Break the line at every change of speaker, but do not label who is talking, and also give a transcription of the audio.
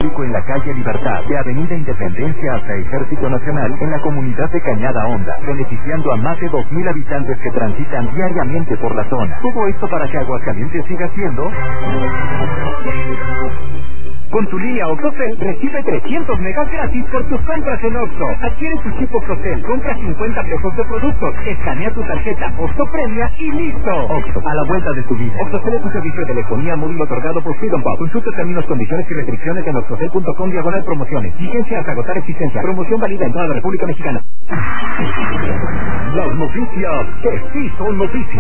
público en la calle Libertad, de Avenida Independencia hasta Ejército Nacional, en la comunidad de Cañada Honda, beneficiando a más de 2,000 habitantes que transitan diariamente por la zona. Todo esto para que Aguascalientes siga siendo... Con tu línea OXXOCEL recibe 300 megas gratis por tus compras en Oxxo. Adquiere tu chip OXXOCEL, compra 50 pesos de productos, escanea tu tarjeta Oxxo Premia y listo. Oxxo, a la vuelta de tu vida. OXXOCEL es un servicio de telefonía móvil otorgado por Freedom Pop. Consulta términos, condiciones y restricciones en oxxocel.com/promociones. Vigencia hasta agotar existencia. Promoción válida en toda la República Mexicana. Las noticias que sí son noticias.